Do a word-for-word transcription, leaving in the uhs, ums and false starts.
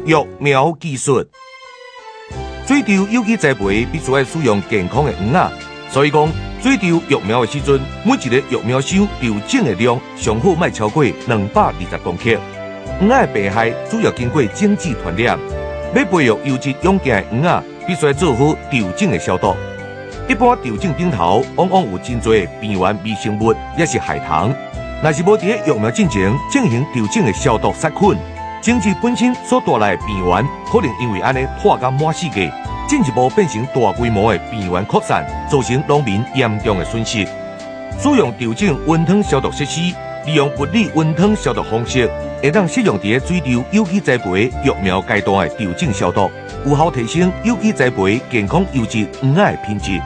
育苗技术。水稻有机栽培必须要使用健康的园仔，所以讲水稻育苗的时阵，每一个育苗箱调整的量上好莫超过两百二十公克。园仔的病害主要经过整治团练，要培育优质养健的园仔，必须要做好调整的消毒。一般调整顶头往往有真侪边缘微生物，也是害虫。若是无伫咧育苗进前进行调整的消毒杀菌，种子本身所带来的边缘，可能因为安尼破甲满世界，进一步变成大规模的边缘扩散，造成农民严重的损失。使用调整温汤消毒设施，利用物理温汤消毒方式，会当适用伫咧水稻有机栽培育苗阶段的调整消毒，有效提升有机栽培健康优质园仔的品质。